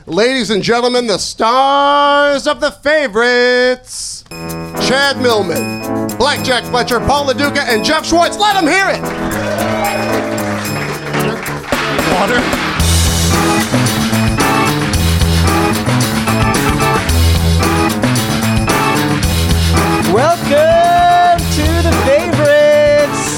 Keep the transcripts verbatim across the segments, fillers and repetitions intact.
Ladies and gentlemen, the stars of the favorites, Chad Millman, Blackjack Fletcher, Paul LaDuca, and Jeff Schwartz. Let them hear it. Water. Welcome to the favorites.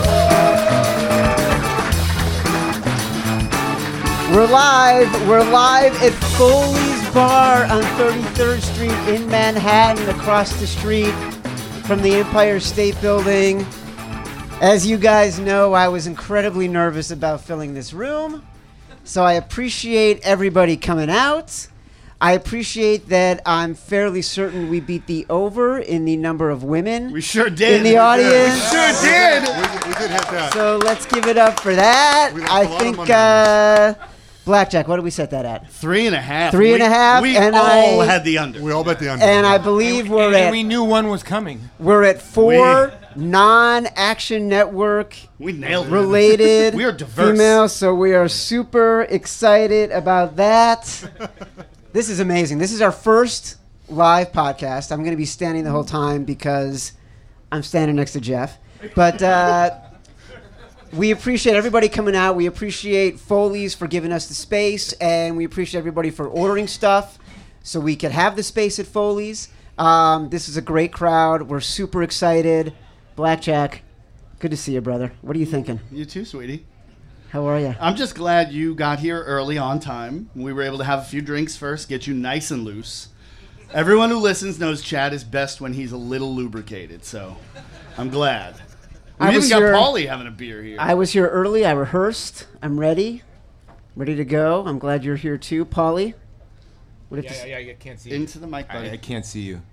We're live. We're live at Foley's Bar on thirty-third Street in Manhattan, across the street from the Empire State Building. As you guys know, I was incredibly nervous about filling this room, so I appreciate everybody coming out. I appreciate that I'm fairly certain we beat the over in the number of women. We sure did. In the audience. We sure did. We, we did hit that. So let's give it up for that. We left I a lot of think, money uh, Blackjack, what did we set that at? Three and a half. Three we, and a half, We and all I- had the under. We all bet the under. And I believe we're and, at and we knew one was coming. we're at four non-Action Network We nailed it. related We are diverse. females, so we are super excited about that. This is amazing. This is our first live podcast. I'm going to be standing the whole time because I'm standing next to Jeff. But uh, we appreciate everybody coming out. We appreciate Foley's for giving us the space, and we appreciate everybody for ordering stuff so we could have the space at Foley's. Um, this is a great crowd. We're super excited. Blackjack, good to see you, brother. What are you thinking? You too, sweetie. How are you? I'm just glad you got here early on time. We were able to have a few drinks first, get you nice and loose. Everyone who listens knows Chad is best when he's a little lubricated, so I'm glad. We I even was got here- Paulie having a beer here. I was here early. I rehearsed. I'm ready. Ready to go. I'm glad you're here too, Paulie. What if Yeah, this- yeah, yeah, I can't see you. Into the mic, buddy. I, I can't see you.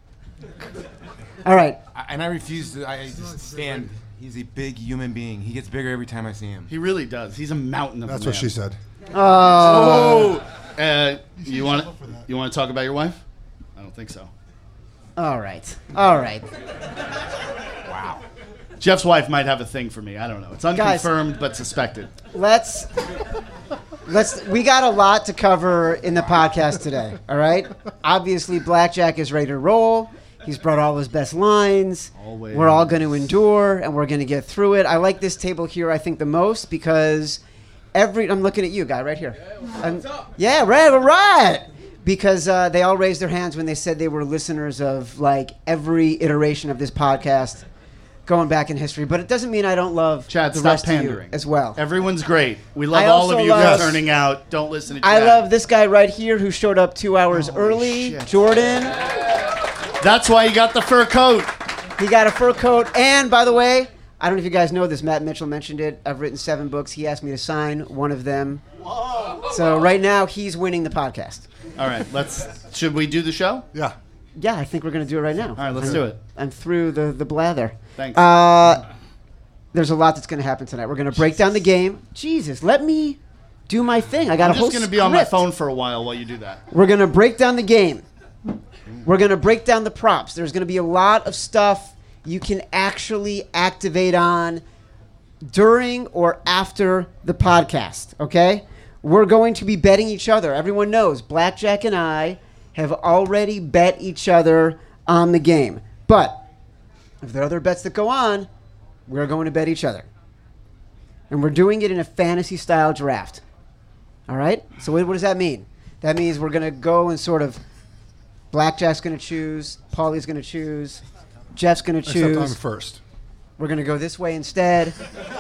All right. I, and I refuse to. I just stand. He's a big human being. He gets bigger every time I see him. He really does. He's a mountain of That's a what man. she said. Oh. Oh, uh, you want to you want to talk about your wife? I don't think so. All right. All right. Wow. Jeff's wife might have a thing for me. I don't know. It's Guys. unconfirmed but suspected. Let's let's we got a lot to cover in the podcast today, all right? Obviously Blackjack is ready to roll. He's brought all his best lines. Always. We're all going to endure and we're going to get through it. I like this table here I think the most because every I'm looking at you, guy, right here. Um, yeah, right, all right. Because uh, they all raised their hands when they said they were listeners of like every iteration of this podcast going back in history. But it doesn't mean I don't love Chad, the stop rest pandering. of you as well. Everyone's great. We love I all also of you love- for turning out. Don't listen to I Chad. love this guy right here who showed up two hours early, shit. Jordan. That's why you got the fur coat. He got a fur coat. And by the way, I don't know if you guys know this. Matt Mitchell mentioned it. I've written seven books. He asked me to sign one of them. So right now he's winning the podcast. All right, let's. Should we do the show? Yeah. Yeah, I think we're going to do it right now. All right, let's I'm, do it. I'm through the, the blather. Thanks. Uh, there's a lot that's going to happen tonight. We're going to break down the game. Jesus, let me do my thing. I got I'm a whole just going to be on my script. phone for a while while you do that. We're going to break down the game. We're going to break down the props. There's going to be a lot of stuff you can actually activate on during or after the podcast, okay? We're going to be betting each other. Everyone knows Blackjack and I have already bet each other on the game. But if there are other bets that go on, we're going to bet each other. And we're doing it in a fantasy-style draft. All right? So what, what does that mean? That means we're going to go and sort of Blackjack's going to choose, Paulie's going to choose, Jeff's going to choose. Except I'm first. We're going to go this way instead.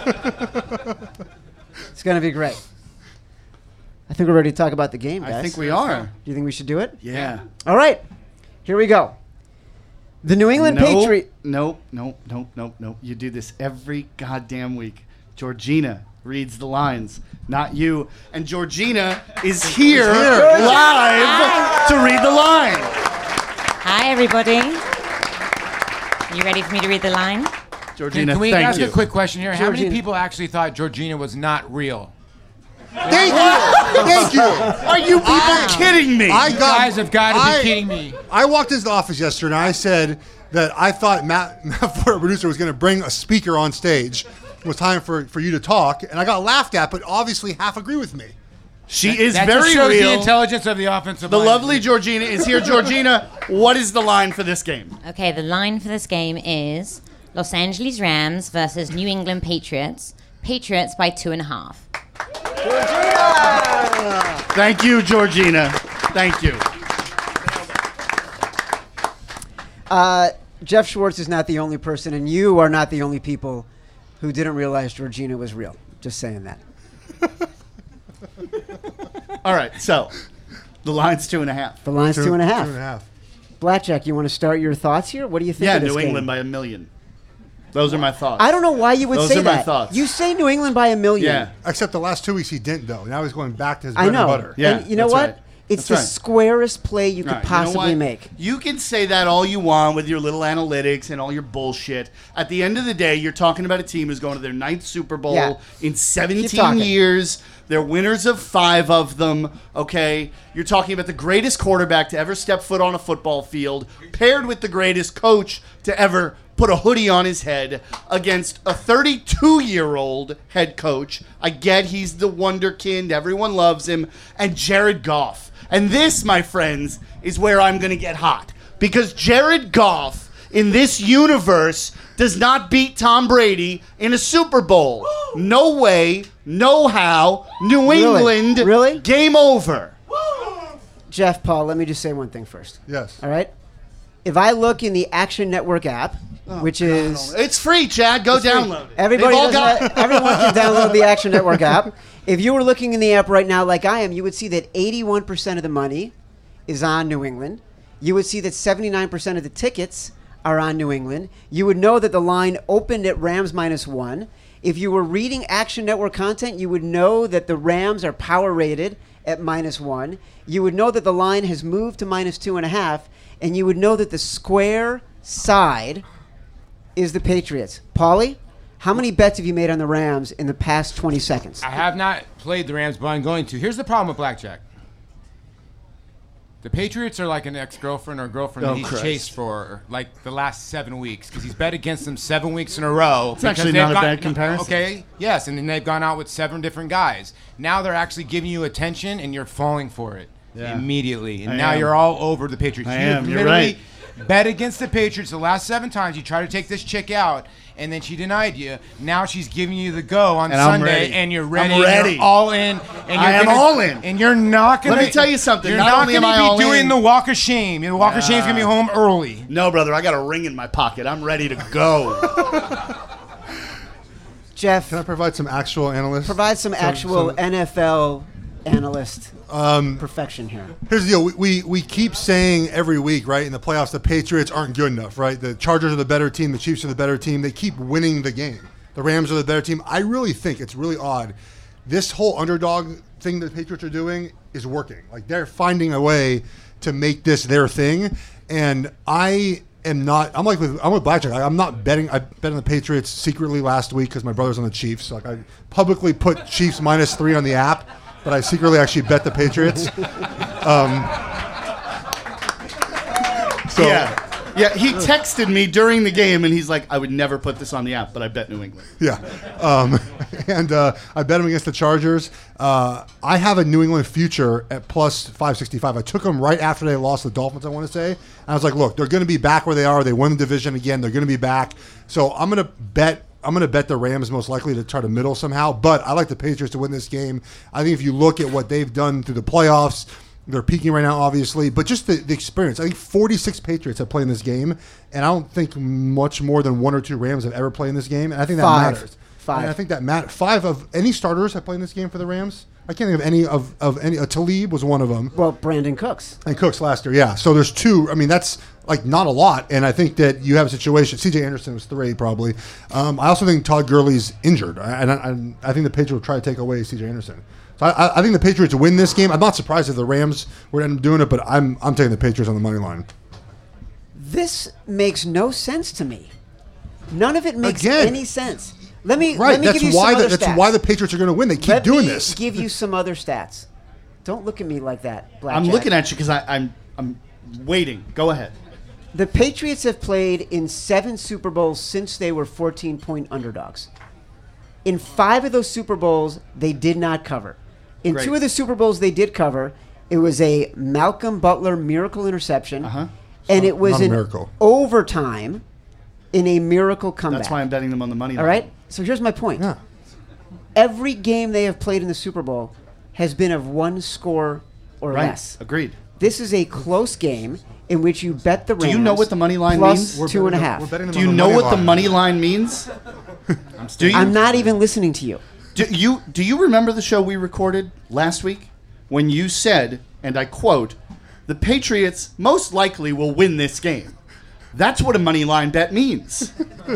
It's going to be great. I think we're ready to talk about the game, guys. I think we are. Do you think we should do it? Yeah. All right. Here we go. The New England nope, Patriots. Nope, nope, nope, nope, nope. You do this every goddamn week. Georgina reads the lines, not you. And Georgina is here live to read the line. Hi, everybody. You ready for me to read the line? Can, Georgina, can we thank ask you. a quick question here? How Georgina. many people actually thought Georgina was not real? Thank you. Thank you. Are you people I- kidding me? I You got, guys have got to I- be kidding me. I walked into the office yesterday and I said that I thought Matt, Matt Ford, our producer, was going to bring a speaker on stage. It was time for, for you to talk. And I got laughed at, but obviously half agree with me. She is that very just shows real. the intelligence of the offensive The line. lovely Georgina is here. Georgina, what is the line for this game? Okay, the line for this game is Los Angeles Rams versus New England Patriots. Patriots by two and a half. Thank you, Georgina. Thank you. Uh, Jeff Schwartz is not the only person, and you are not the only people who didn't realize Georgina was real. Just saying that. All right, so the line's two and a half. The line's two, two and a half. Two and a half. Blackjack, you want to start your thoughts here? What do you think Yeah, of this New game? England by a million. Those are my thoughts. I don't know why you would Those say are my that. thoughts. You say New England by a million. Yeah. Except the last two weeks he didn't, though. Now he's going back to his bread I know. and butter. Yeah, and you know that's what? right. It's That's the right. squarest play you could All right, you know possibly what? make. You can say that all you want with your little analytics and all your bullshit. At the end of the day, you're talking about a team who's going to their ninth Super Bowl Yeah. in Keep seventeen talking. years. They're winners of five of them, okay? You're talking about the greatest quarterback to ever step foot on a football field, paired with the greatest coach to ever put a hoodie on his head against a thirty-two-year-old head coach. I get he's the wonderkind. Everyone loves him. And Jared Goff. And this, my friends, is where I'm going to get hot. Because Jared Goff, in this universe, does not beat Tom Brady in a Super Bowl. No way, no how. New Really? England, Really? game over. Jeff, Paul, let me just say one thing first. Yes. All right? If I look in the Action Network app, Oh, which is... It's free, Chad. Go download it. Everybody They've all does got- that- everyone can download the Action Network app. If you were looking in the app right now like I am, you would see that eighty-one percent of the money is on New England. You would see that seventy-nine percent of the tickets are on New England. You would know that the line opened at Rams minus one. If you were reading Action Network content, you would know that the Rams are power rated at minus one. You would know that the line has moved to minus two and a half. And you would know that the square side is the Patriots. Paulie, how many bets have you made on the Rams in the past twenty seconds? I have not played the Rams, but I'm going to. Here's the problem with blackjack. The Patriots are like an ex-girlfriend or girlfriend Oh, that he's Christ. chased for like the last seven weeks because he's bet against them seven weeks in a row. It's actually not a bad comparison. Okay, yes, and then they've gone out with seven different guys. Now they're actually giving you attention, and you're falling for it Yeah. immediately. And I now am. you're all over the Patriots. I You am, you're literally right. bet against the Patriots the last seven times. You try to take this chick out, and then she denied you. Now she's giving you the go on And I'm Sunday, ready. and you're I'm ready. ready. You're all in. And you're I am gonna- all in. And you're not going to. Let me tell you something. You're Not not only going am I to all be doing in- the walk of shame. The walk of shame's going to be home early. No, brother, I got a ring in my pocket. I'm ready to go. Jeff, Can I provide some actual analysts? provide some actual some- N F L analyst Um, perfection here. Here's the deal. We, we we keep saying every week, right, in the playoffs, the Patriots aren't good enough, right? The Chargers are the better team. The Chiefs are the better team. They keep winning the game. The Rams are the better team. I really think it's really odd. This whole underdog thing that the Patriots are doing is working. Like, they're finding a way to make this their thing. And I am not, I'm like, with, I'm with Blackjack. I, I'm not betting. I bet on the Patriots secretly last week because my brother's on the Chiefs. So, like, I publicly put Chiefs minus three on the app, but I secretly actually bet the Patriots. Um, so, Yeah. Yeah, he texted me during the game, and he's like, I would never put this on the app, but I bet New England. Yeah. Um, and uh, I bet him against the Chargers. Uh, I have a New England future at plus five sixty-five. I took them right after they lost the Dolphins, I want to say. And I was like, look, they're going to be back where they are. They won the division again. They're going to be back. So I'm going to bet I'm going to bet the Rams most likely to try to middle somehow. But I like the Patriots to win this game. I think if you look at what they've done through the playoffs, they're peaking right now, obviously, but just the, the experience. I think forty-six Patriots have played in this game, and I don't think much more than one or two Rams have ever played in this game, and I think that Five. matters. Five. And I think that matters. Five of any starters have played in this game for the Rams. I can't think of any of, of any. Uh, Talib was one of them, Well, Brandon Cooks. and Cooks last year, yeah. So there's two. I mean, that's like not a lot, and I think that you have a situation. C J Anderson was three, probably. Um, I also think Todd Gurley's injured, and I, and I think the Patriots will try to take away C J Anderson. So I, I think the Patriots win this game. I'm not surprised if the Rams were to end up doing it, but I'm I'm taking the Patriots on the money line. This makes no sense to me. None of it makes Again. any sense. Let me Right. let me That's give you why some the, other that's stats. why the Patriots are going to win. They keep Let doing me this. give you some other stats. Don't look at me like that, Blackjack. I'm looking at you because I'm I'm waiting. Go ahead. The Patriots have played in seven Super Bowls since they were fourteen-point underdogs. In five of those Super Bowls, they did not cover. In Great. two of the Super Bowls they did cover, it was a Malcolm Butler miracle interception, Uh-huh. and it was Not a an miracle. overtime in a miracle comeback. That's why I'm betting them on the money line. All right? So here's my point. Yeah. Every game they have played in the Super Bowl has been of one score or Right. less. Agreed. This is a close game in which you bet the Rams. Do you know what the money line plus means? two and a betting- half. we're betting them Do on you the know money what the line. money line means? Do you? I'm not even listening to you. Do you do you remember the show we recorded last week when you said, and I quote, "The Patriots most likely will win this game"? That's what a money line bet means.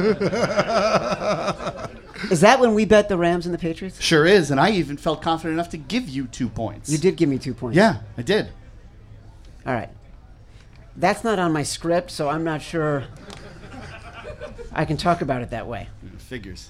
Is that when we bet the Rams and the Patriots? Sure is, and I even felt confident enough to give you two points. You did give me two points. Yeah, I did. All right. That's not on my script, so I'm not sure I can talk about it that way. Figures.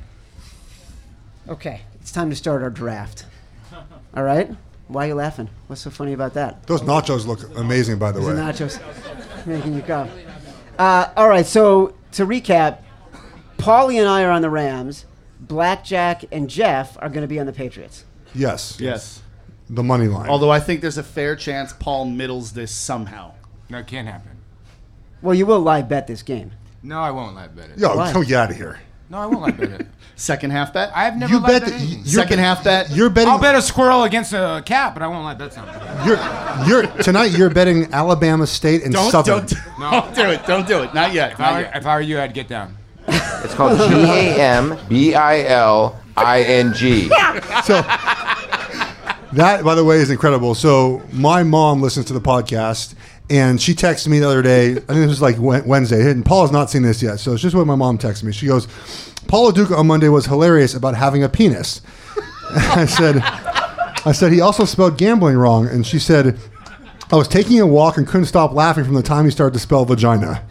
Okay, it's time to start our draft. All right? Why are you laughing? What's so funny about that? Those nachos look amazing, by the The way. nachos making you cough. Uh, all right, so to recap, Paulie and I are on the Rams. Blackjack and Jeff are going to be on the Patriots. Yes. Yes. The money line. Although I think there's a fair chance Paul middles this somehow. No, it can't happen. Well, you will live bet this game. No, I won't live bet it. Yo, Why? don't get out of here. No, I won't live bet it. Second half bet? I've never You live bet bet that anything. you're Second bet- half bet? You're betting. I'll bet a squirrel against a cat, but I won't live bet something. You're, you're tonight. You're betting Alabama State and Don't, Southern. don't, don't do it. Don't do it. Not yet. If Not I, were, yet. if I were you, I'd get down. It's called G A M B I L I N G. So that, by the way, is incredible. So my mom listens to the podcast, and she texted me the other day. I think this was like Wed- Wednesday. And Paul has not seen this yet, so it's just what my mom texted me. She goes, "Paulo Duca on Monday was hilarious about having a penis." I said, "I said he also spelled gambling wrong," and she said, "I was taking a walk and couldn't stop laughing from the time he started to spell vagina."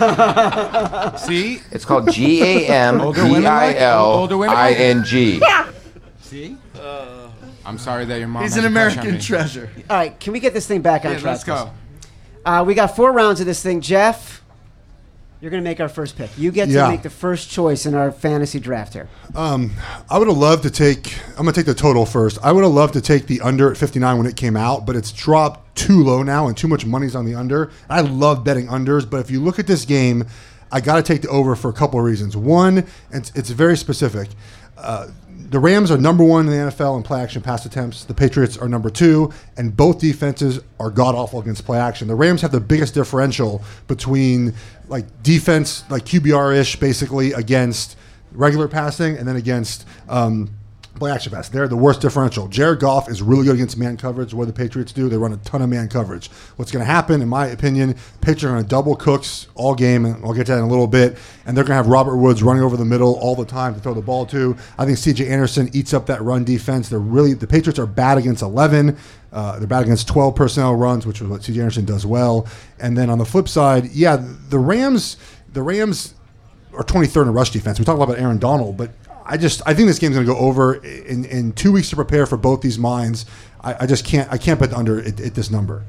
See? It's called G A M Older B women I like- L older women I like- N G. See? I'm sorry that your mom He's has an a crush on American me. treasure. All right, can we get this thing back on Yeah, track? let's go. Uh, we got four rounds of this thing. Jeff, you're going to make our first pick. You get to Yeah. make the first choice in our fantasy draft here. I would have loved to take. I'm gonna take the total first. I would have loved to take the under at fifty-nine when it came out, but it's dropped too low now, and too much money's on the under. I love betting unders, but if you look at this game, I got to take the over for a couple of reasons. One, it's, it's very specific. Uh, the Rams are number one in the N F L in play action pass attempts. The Patriots are number two, and both defenses are god awful against play action. The Rams have the biggest differential between like defense, like Q B R ish, basically against regular passing, and then against um, play action pass. They're the worst differential. Jared Goff is really good against man coverage. What do the Patriots do? They run a ton of man coverage. What's going to happen, in my opinion, Patriots are going to double Cooks all game, and I'll get to that in a little bit, and they're going to have Robert Woods running over the middle all the time to throw the ball to. I think C J Anderson eats up that run defense. They're really the Patriots are bad against eleven. Uh, they're bad against twelve personnel runs, which is what C J Anderson does well. And then on the flip side, yeah, the Rams, the Rams are twenty-third in rush defense. We talk about Aaron Donald, but I just I think this game's going to go over in, in two weeks to prepare for both these minds. I, I just can't I can't bet the under at, at this number.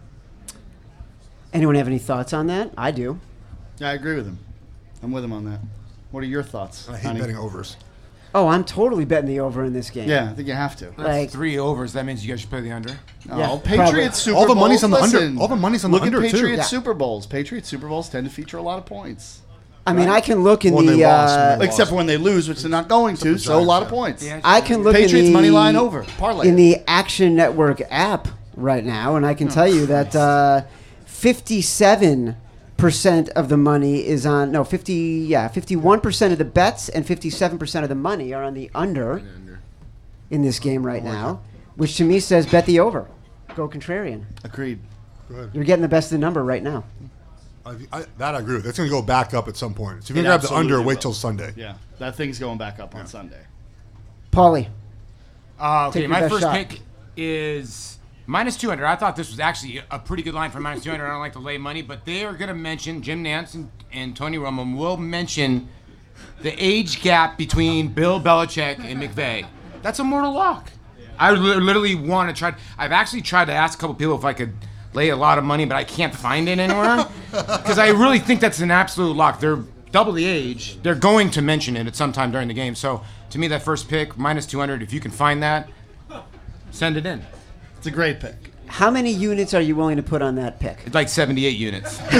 Anyone have any thoughts on that? I do. Yeah, I agree with him. I'm with him on that. What are your thoughts? I hate honey? betting overs. Oh, I'm totally betting the over in this game. Yeah, I think you have to. That's Like- three overs. That means you guys should play the under. Oh, Yeah, Patriots probably. Super All the Bowls. money's on the under- listen, all the money's on the look under, at too. Patriots Yeah. Super Bowls. Patriots Super Bowls tend to feature a lot of points. I mean, I can look in Well, the. they lost, Uh, man. Except for when they lose, which they're not going to, the so a Giants, lot of yeah. points. Yeah. I can look Patriots in the money line over. Parlay. in the Action Network app right now, and I can tell you that uh, fifty-seven percent of the money is on no fifty yeah fifty-one percent of the bets and fifty-seven percent of the money are on the under in this game right now, which to me says bet the over, go contrarian. Agreed. You're getting the best of the number right now. I, I, that I agree with. That's going to go back up at some point. So if you It grab the under, absolutely wait will. till Sunday. Yeah, that thing's going back up on Sunday. Paulie, Uh, Take okay, your my best first shot. pick is minus two hundred. I thought this was actually a pretty good line for minus two hundred. I don't like to lay money, but they are going to mention, Jim Nantz and, and Tony Romo will mention the age gap between Bill Belichick and McVay. That's a mortal lock. I li- literally want to try. I've actually tried to ask a couple people if I could lay a lot of money, but I can't find it anywhere because I really think that's an absolute lock. They're double the age. They're going to mention it at some time during the game. So to me, that first pick, minus two hundred, if you can find that, Send it in. It's a great pick. How many units are you willing to put on that pick? It's like seventy-eight units. Can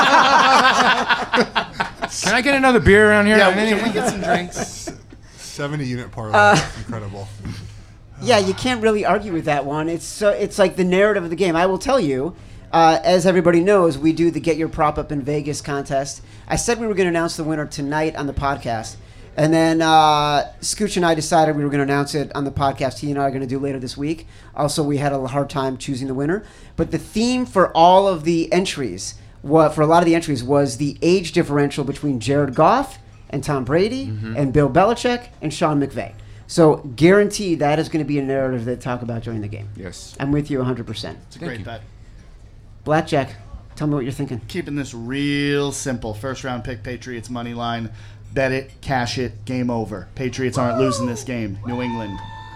I get another beer around here? Yeah, can we get some drinks? seventy unit parlay. Uh, Incredible. Yeah, you can't really argue with that one. It's so it's like the narrative of the game. I will tell you, uh, as everybody knows, we do the Get Your Prop Up in Vegas contest. I said we were going to announce the winner tonight on the podcast. And then uh, Scooch and I decided we were going to announce it on the podcast he and I are going to do later this week. Also, we had a hard time choosing the winner. But the theme for all of the entries, what, for a lot of the entries, was the age differential between Jared Goff and Tom Brady mm-hmm. and Bill Belichick and Sean McVay. So guaranteed that is going to be a narrative they talk about during the game. Yes. I'm with you one hundred percent. It's a great bet. Blackjack, tell me what you're thinking. Keeping this real simple. First round pick, Patriots money line. Bet it, cash it, game over. Patriots aren't losing this game. New England.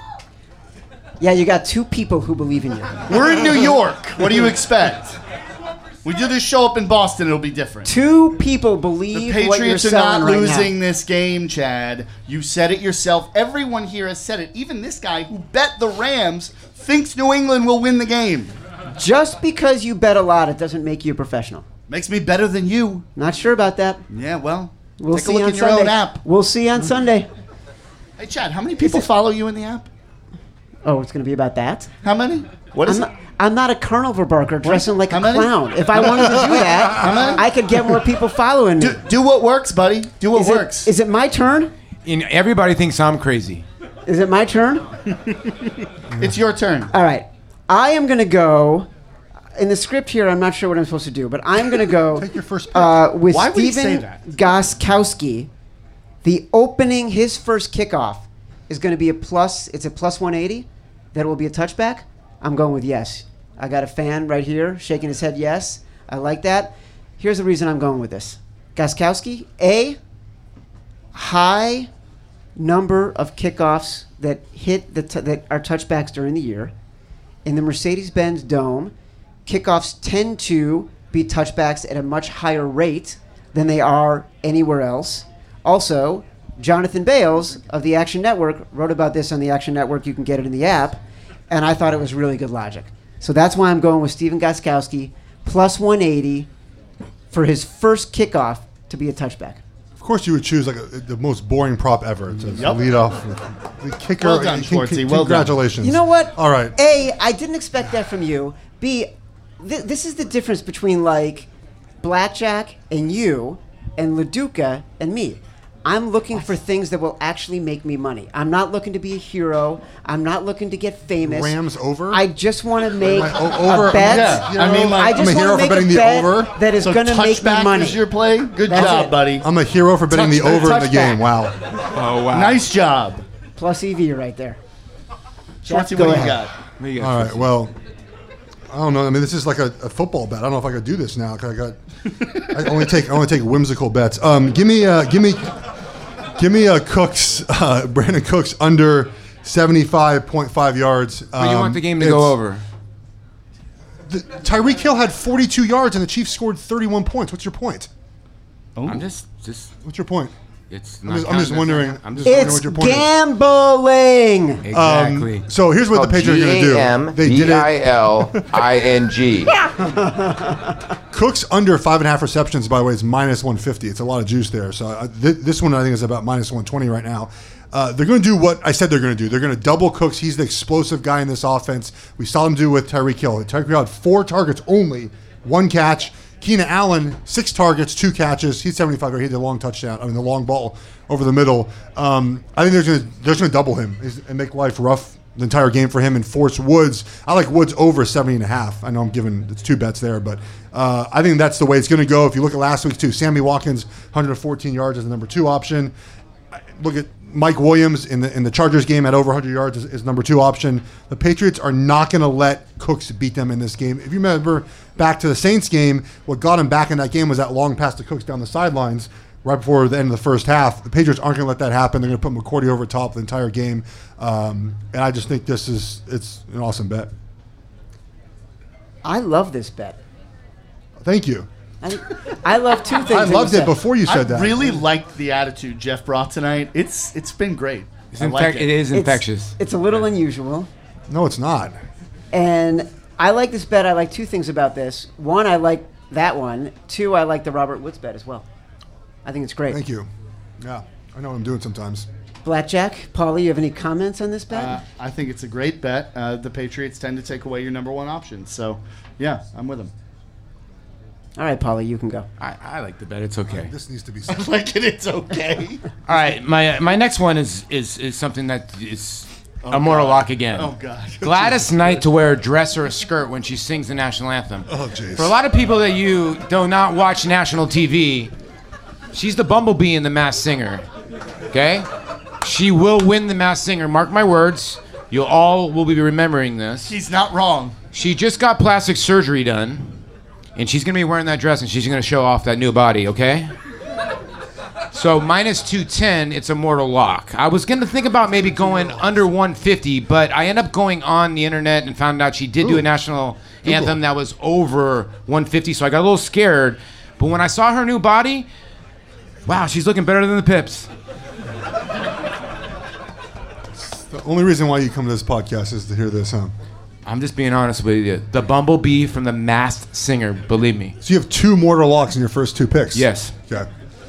Yeah, you got two people who believe in you. We're in New York. What do you expect? We do this show up in Boston, it'll be different. Two people believe the what you're Patriots are selling not right losing now. this game, Chad. You said it yourself. Everyone here has said it. Even this guy who bet the Rams thinks New England will win the game. Just because you bet a lot, it doesn't make you a professional. Makes me better than you. Not sure about that. Yeah, well, we'll take see a look on in your Sunday. own app. We'll see on Sunday. Hey, Chad, how many people follow you in the app? Oh, it's going to be about that? How many? What is I'm it? Not, I'm not a carnival barker dressing like How a many? clown. If I wanted to do that, I could get more people following me. Do, do what works, buddy. Do what is works. It, is it my turn? And everybody thinks I'm crazy. Is it my turn? It's your turn. All right. I am going to go... In the script here, I'm not sure what I'm supposed to do, but I'm going to go Take your first pick. uh, with Why would he say Steven that? Goskowski. The opening, his first kickoff, is going to be a plus. It's a plus one eighty. That will be a touchback. I'm going with yes. I got a fan right here shaking his head yes. I like that. Here's the reason I'm going with this. Goskowski, A, high number of kickoffs that hit the t- that are touchbacks during the year. In the Mercedes-Benz Dome, kickoffs tend to be touchbacks at a much higher rate than they are anywhere else. Also, Jonathan Bales of the Action Network wrote about this on the Action Network. You can get it in the app. And I thought it was really good logic. So that's why I'm going with Steven Goskowski, plus one eighty for his first kickoff to be a touchback. Of course, you would choose like a, the most boring prop ever to Yep. lead off. The kicker. Well done, Schwartzy. Well done. Congratulations. You know what? All right. A, I didn't expect that from you. B, th- this is the difference between like Blackjack and you and LaDuca and me. I'm looking for things that will actually make me money. I'm not looking to be a hero. I'm not looking to get famous. Rams over? I just want to make Like, o- over- a bet. Yeah, You I mean, know, like, I just I'm a hero want for to make betting a the bet over. that is So going to make me touchback money. is your play? Good That's job, it. buddy. I'm a hero for betting the Touchback. over in the game. Touchback. Wow. Oh, wow. Nice job. Plus E V right there. Schwartzy, Go what do you ahead. got? There you go. All right. Well, I don't know. I mean, this is like a, a football bet. I don't know if I could do this now. 'Cause I got. I only take. I only take whimsical bets. Um, give me. Uh, give me. Give me a Cooks. Uh, Brandon Cooks under seventy-five point five yards. Um, But you want the game to it's- go over. The, Tyreek Hill had forty-two yards and the Chiefs scored thirty-one points. What's your point? I'm just, just, What's your point? it's I'm not just, I'm just counting. wondering. I'm just It's what your point is. gambling. Exactly. Um, so here's what the Patriots are going G to A M do. They did B I it. L I N G. Cooks under five and a half receptions, by the way, is minus one fifty. It's a lot of juice there. So uh, th- this one I think is about minus one twenty right now. Uh, they're going to do what I said they're going to do. They're going to double Cooks. He's the explosive guy in this offense. We saw them do with Tyreek Hill. Tyreek Hill had four targets only, one catch. Keenan Allen, six targets, two catches. He's seventy-five. He had the long touchdown. I mean, the long ball over the middle. Um, I think they're going to they're going to double him and make life rough the entire game for him and force Woods. I like Woods over seventy and a half. I know I'm giving it's two bets there, but uh, I think that's the way it's going to go. If you look at last week too, Sammy Watkins, one hundred fourteen yards as the number two option. Look at Mike Williams in the in the Chargers game at over one hundred yards is, is number two option. The Patriots are not going to let Cooks beat them in this game. If you remember back to the Saints game, what got him back in that game was that long pass to Cooks down the sidelines right before the end of the first half. The Patriots aren't going to let that happen. They're going to put McCourty over top the entire game, um, and I just think this is it's an awesome bet. I love this bet. Thank you. I, I love two things. I that loved you it said. before you I said that. really liked the attitude Jeff brought tonight. It's It's been great. It's I infec- like it is It's- infectious. It's a little unusual. No, it's not. And I like this bet. I like two things about this. One, I like that one. Two, I like the Robert Woods bet as well. I think it's great. Thank you. Yeah, I know what I'm doing sometimes. Blackjack, Paulie, you have any comments on this bet? Uh, I think it's a great bet. Uh, the Patriots tend to take away your number one option. So, yeah, I'm with them. All right, Paulie, you can go. I, I like the bet. It's okay. This needs to be. Like it, it's okay. All right, my my next one is is, is something that is a moral lock again. Oh, God. Gladys Knight to wear a dress or a skirt when she sings the national anthem. Oh, jeez. For a lot of people that you do not watch national T V, she's the bumblebee in The Masked Singer. Okay? She will win The Masked Singer. Mark my words. You all will be remembering this. He's not wrong. She just got plastic surgery done, and she's going to be wearing that dress, and she's going to show off that new body, okay? So minus two ten, it's a mortal lock. I was going to think about maybe going under one fifty, but I ended up going on the internet and found out she did do a national anthem that was over one fifty, so I got a little scared. But when I saw her new body, wow, she's looking better than the Pips. The only reason why you come to this podcast is to hear this, huh? I'm just being honest with you. The bumblebee from The Masked Singer, believe me. So you have two mortal locks in your first two picks? Yes. Okay.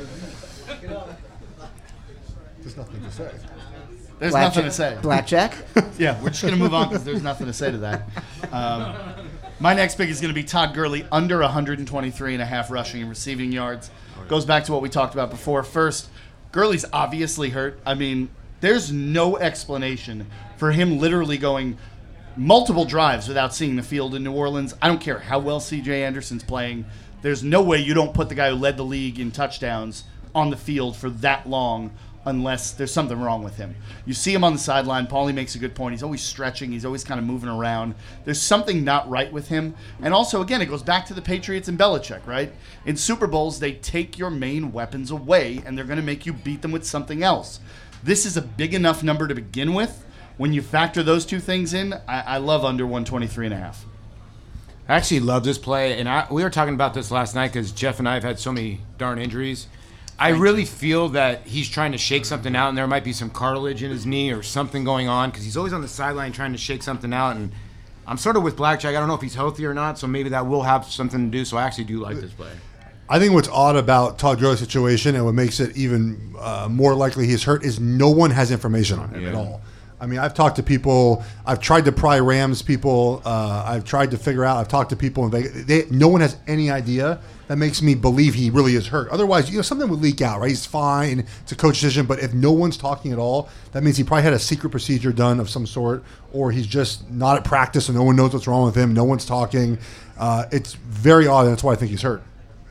There's nothing to say. There's Blackjack, nothing to say. Blackjack? Yeah, we're just going to move on because there's nothing to say to that. Um, my next pick is going to be Todd Gurley, under one twenty-three and a half rushing and receiving yards. Goes back to what we talked about before. First, Gurley's obviously hurt. I mean, there's no explanation for him literally going multiple drives without seeing the field in New Orleans. I don't care how well C J Anderson's playing. There's no way you don't put the guy who led the league in touchdowns on the field for that long unless there's something wrong with him. You see him on the sideline. Paulie makes a good point. He's always stretching. He's always kind of moving around. There's something not right with him. And also, again, it goes back to the Patriots and Belichick, right? In Super Bowls, they take your main weapons away, and they're going to make you beat them with something else. This is a big enough number to begin with. When you factor those two things in, I, I love under one twenty-three and a half. I actually love this play, and I, we were talking about this last night because Jeff and I have had so many darn injuries. I really feel that he's trying to shake something out, and there might be some cartilage in his knee or something going on because he's always on the sideline trying to shake something out. And I'm sort of with Blackjack. I don't know if he's healthy or not, so maybe that will have something to do. So I actually do like this play. I think what's odd about Todd Gurley's situation and what makes it even uh, more likely he's hurt is no one has information on him Yeah. at all. I mean, I've talked to people. I've tried to pry Rams people. Uh, I've tried to figure out. I've talked to people in Vegas. They, no one has any idea. That makes me believe he really is hurt. Otherwise, you know, something would leak out, right? He's fine. It's a coach decision. But if no one's talking at all, that means he probably had a secret procedure done of some sort, or he's just not at practice and no one knows what's wrong with him. No one's talking. Uh, it's very odd, and that's why I think he's hurt.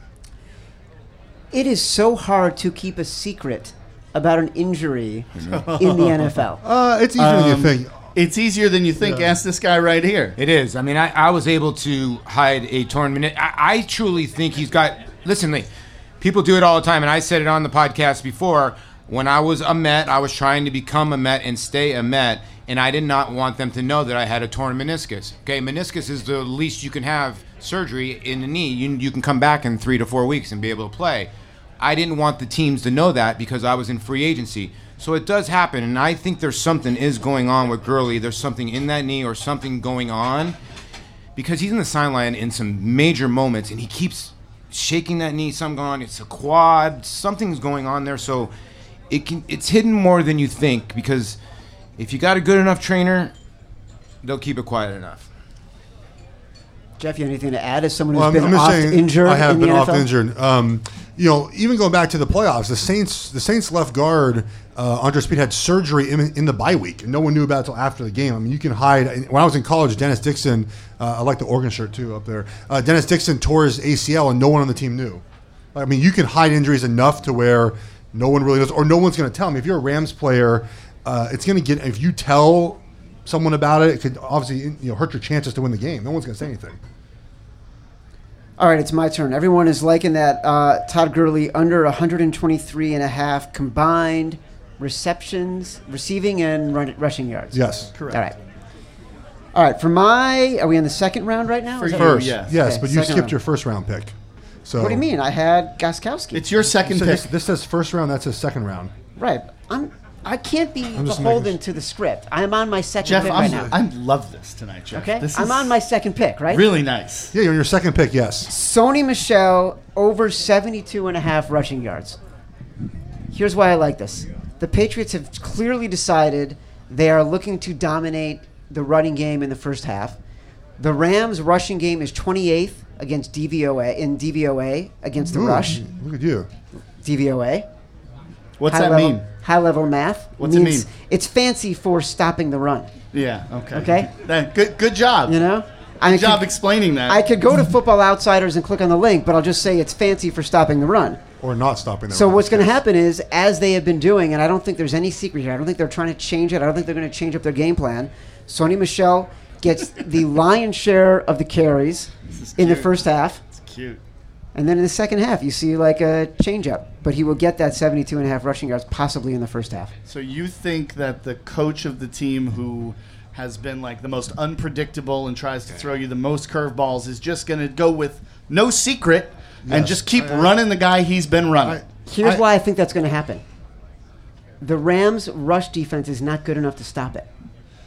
It is so hard to keep a secret about an injury in the N F L. Uh, it's easier than you Um, think. It's easier than you think. Yeah. Ask this guy right here. It is. I mean, I, I was able to hide a torn meniscus. I, I truly think he's got. Listen, Lee, people do it all the time, and I said it on the podcast before. When I was a Met, I was trying to become a Met and stay a Met, and I did not want them to know that I had a torn meniscus. Okay, meniscus is the least you can have surgery in the knee. You, you can come back in three to four weeks and be able to play. I didn't want the teams to know that because I was in free agency. So it does happen, and I think there's something is going on with Gurley. There's something in that knee or something going on because he's in the sideline in some major moments, and he keeps shaking that knee. Something going on. It's a quad. Something's going on there. So it can. It's hidden more than you think because if you got a good enough trainer, they'll keep it quiet enough. Jeff, you have anything to add as someone who's Well, I'm, been I'm just oft saying, injured I have in the been N F oft L? injured. Um, you know, even going back to the playoffs, the Saints, the Saints left guard, uh, Andre Speed had surgery in, in the bye week, and no one knew about it until after the game. I mean, you can hide. When I was in college, Dennis Dixon, uh, I like the Oregon shirt too up there. Uh, Dennis Dixon tore his A C L, and no one on the team knew. I mean, you can hide injuries enough to where no one really knows, or no one's going to tell me. If you're a Rams player, uh, it's going to get. If you tell someone about it, it could obviously you know hurt your chances to win the game. No one's going to say anything. All right, it's my turn. Everyone is liking that uh, Todd Gurley under one twenty-three and a half combined receptions, receiving and run, rushing yards. Yes, Correct. All right. All right, for my, are we in the second round right now? For Is that- you, First, yes. yes, Okay, but you second skipped round. your first round pick. So What do you mean? I had Goskowski. It's your second So pick. this, this says first round. That's his second round. Right. I'm I can't be just beholden making- to the script. I'm on my second Jeff, pick I'm, right now. I love this tonight, Jeff. Okay, This I'm is on my second pick, right? really nice. Yeah, you're on your second pick, yes. Sony Michel over seventy-two and a half rushing yards. Here's why I like this. The Patriots have clearly decided they are looking to dominate the running game in the first half. The Rams' rushing game is twenty-eighth against D V O A in D V O A against the Ooh, rush. Look at you. D V O A. What's high that level, mean? High level math. What's it means mean? It's fancy for stopping the run. Yeah. Okay. Okay. That, good. Good job. You know. Good I job could, explaining that. I could go to Football Outsiders and click on the link, but I'll just say it's fancy for stopping the run. Or not stopping the So run. what's going to happen is, as they have been doing, and I don't think there's any secret here. I don't think they're trying to change it. I don't think they're going to change up their game plan. Sony Michel gets the lion's share of the carries in the cute. first half. It's cute. And then in the second half, you see like a change up. But he will get that seventy-two and a half rushing yards possibly in the first half. So you think that the coach of the team who has been like the most unpredictable and tries to throw you the most curveballs is just going to go with no secret and Yes. just keep I- I- running the guy he's been running? I- Here's I- why I think that's going to happen. The Rams' rush defense is not good enough to stop it.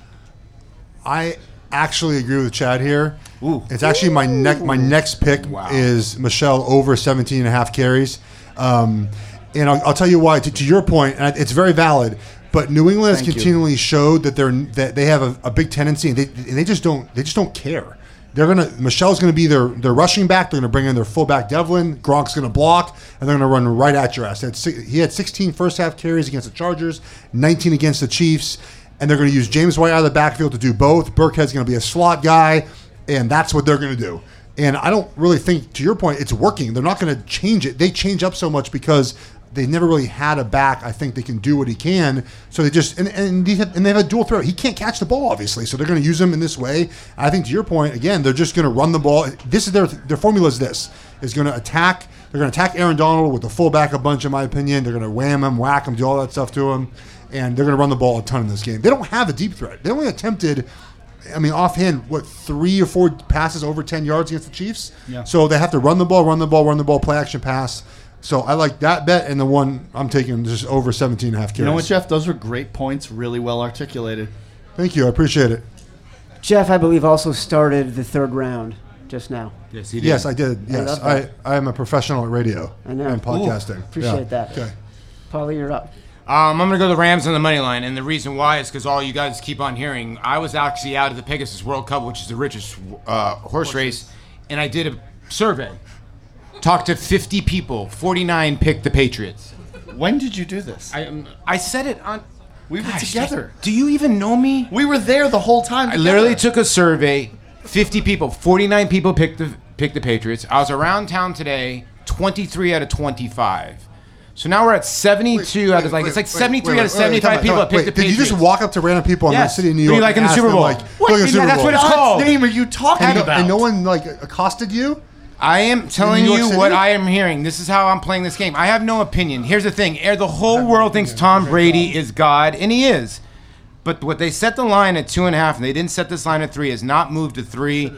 I actually agree with Chad here. Ooh. It's actually my next my next pick Wow. is Michelle over seventeen and a half carries. Um, and I'll, I'll tell you why. To, to your point, and it's very valid. But New England has Thank you. continually showed that they're that they have a, a big tendency, and they and they just don't they just don't care. They're gonna Michelle's gonna be their their rushing back. They're gonna bring in their fullback Devlin. Gronk's gonna block, and they're gonna run right at your ass. He had si- He had sixteen first half carries against the Chargers, nineteen against the Chiefs, and they're gonna use James White out of the backfield to do both. Burkhead's gonna be a slot guy, and that's what they're gonna do. And I don't really think, to your point, it's working. They're not gonna change it. They change up so much because they never really had a back. I think they can do what he can. So they just and and they have, and they have a dual threat. He can't catch the ball, obviously. So they're going to use him in this way. I think to your point again, they're just going to run the ball. This is their their formula is this is going to attack. They're going to attack Aaron Donald with the fullback a bunch, in my opinion. They're going to wham him, whack him, do all that stuff to him, and they're going to run the ball a ton in this game. They don't have a deep threat. They only attempted. I mean, offhand, what, three or four passes over ten yards against the Chiefs? Yeah. So they have to run the ball, run the ball, run the ball, play action pass. So I like that bet, and the one I'm taking just over seventeen and a half carries. You know what, Jeff? Those were great points, really well articulated. Thank you. I appreciate it. Jeff, I believe, also started the third round just now. Yes, he did. Yes, I did. I Yes, love I, that. I am a professional at radio I know. and podcasting. Appreciate Yeah. that. Okay. Paulie, you're up. Um, I'm going to go the Rams on the money line, and the reason why is because all you guys keep on hearing. I was actually out of the Pegasus World Cup, which is the richest uh, horse race, and I did a survey. Talked to fifty people. forty-nine picked the Patriots. When did you do this? I um, I said it on. We were Gosh, together. Do you even know me? We were there the whole time. I together. literally took a survey. fifty people. forty-nine people picked the picked the Patriots. I was around town today. twenty-three out of twenty-five. So now we're at seventy-two out of like it's like seventy-three out of seventy-five people that picked the Did you Patriots. just walk up to random people in Yes. the city of New Who York? you like and in the ask Super them, Bowl? Like, What? look at the Yeah, Super that's Bowl. what it's God's called. name are you talking And no, about? and no one like accosted you? I am telling New York you City? what I am hearing. This is how I'm playing this game. I have no opinion. Here's the thing. Eh, The whole world thinks Tom Brady is God, and he is. But what they set the line at two and a half, and they didn't set this line at three, has not moved to three.